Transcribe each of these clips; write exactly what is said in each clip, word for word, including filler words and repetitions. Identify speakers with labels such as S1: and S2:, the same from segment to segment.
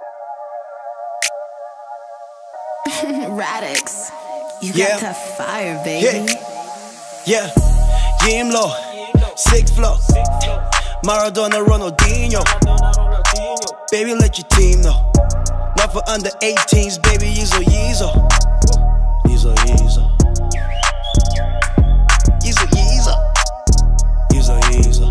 S1: Radix, you
S2: Yeah.
S1: got that fire, baby.
S2: Yeah, yeah, Yimlo, sick flow, Maradona, Ronaldinho. Baby, let your team know. Not for under eighteens, baby, Yeezo, Yeezo. Yeezo, Yeezo. Yeezo, Yeezo. Yeezo, Yeezo.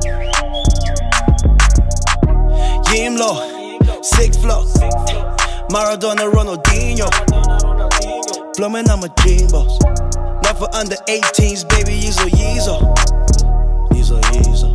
S2: Yimlo, sick flow, Maradona, Ronaldinho. Plumbing, I'm a dream boss. Not for under eighteens, baby, Yeezo, Yeezo. Yeezo, Yeezo.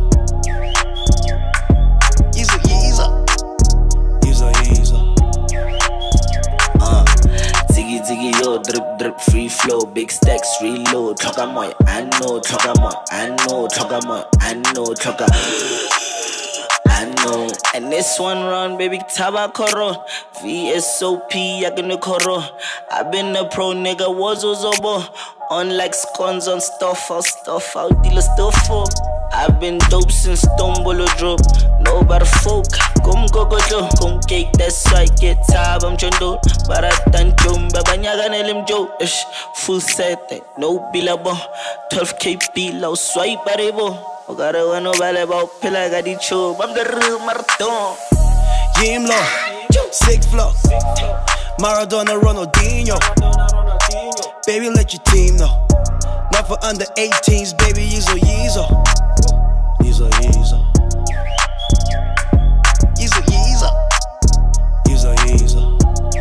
S2: Yeezo, Yeezo. Yeezo, Yeezo.
S3: Uh, Ziggy Ziggy yo, drip drip, free flow, big stacks, reload. Choka moy, I know, choka moy, I know, choka moy, I know, choka. I know. And this one run, baby, Tabakoro. V S O P, Yaganokoro. I've been a pro nigga, Wazo Zobo. On like scones on stuff, I'll stuff out, dealer stuff for. I've been dope since Tombolo drop. Nobody folk, come go go jo, come cake, that's why I get tab, I'm chondo. Baratan chum, babanyaga nelim jo. Ish, full set, no billabo. twelve K P, low swipe, barebo. Ogara wano bale bao pila gadi cho. I'm the real marathon.
S2: Yimlo, sick flow, Maradona, Ronaldinho. Baby, let your team know. Not for under eighteens, baby, Yeezo, Yeezo. Yeezo, Yeezo. Yeezo, Yeezo. Yeezo, Yeezo.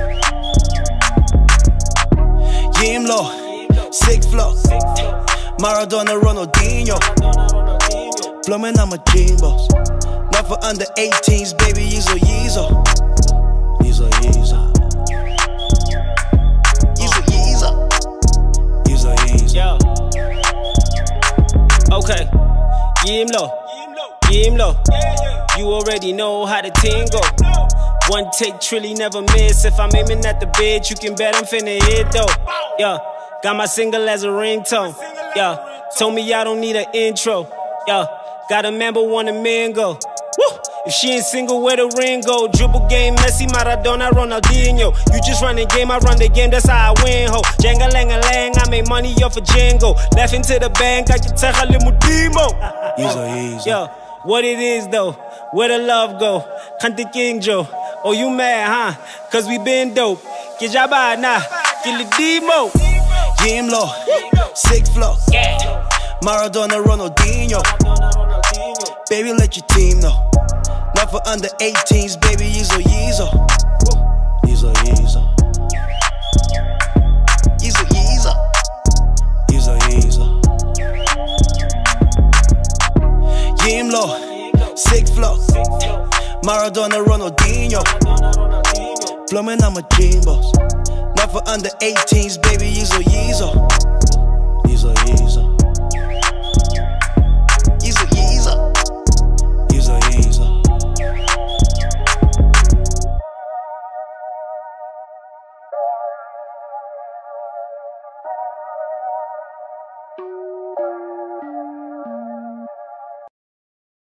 S2: Yimlo, sick flow, Maradona, Ronaldinho. Plumbing, I'm a dream boss. Not for under eighteens, baby, Yeezo, Yeezo. Yeezo, Yeezo. Yeezo, Yeezo. Yeezo, Yeezo.
S4: Yo. Okay. Yimlo. Yimlo. You already know how the team go. One take, Trilly never miss. If I'm aiming at the bitch, you can bet I'm finna hit though. Yeah. Got my single as a ringtone. Yeah. Told me I don't need an intro. Yeah. Got a member, want a mango. Woo! If she ain't single, where the ring go? Dribble game, Messi, Maradona, Ronaldinho. You just run the game, I run the game, that's how I win, ho. Jenga lang lang, I make money off a Django. Laugh into the bank, I can tell a little demo.
S2: Yeezo, Yeezo.
S4: Yo, what it is though, where the love go? Kante King Joe, oh you mad, huh? Cause we been dope. Get your bad now, kill the demo.
S2: Yimlo, sick flow, Maradona, Ronaldinho. Baby, let your team know. Not for under eighteens, baby, Yeezo, Yeezo. Yeezo, Yeezo. Yeezo, Yeezo. Yeezo, Yeezo. Yimlo, sick flow, Maradona, Ronaldinho. Plumbing, I'm a dream boss. Not for under eighteens, baby, Yeezo, Yeezo. Yeezo, Yeezo.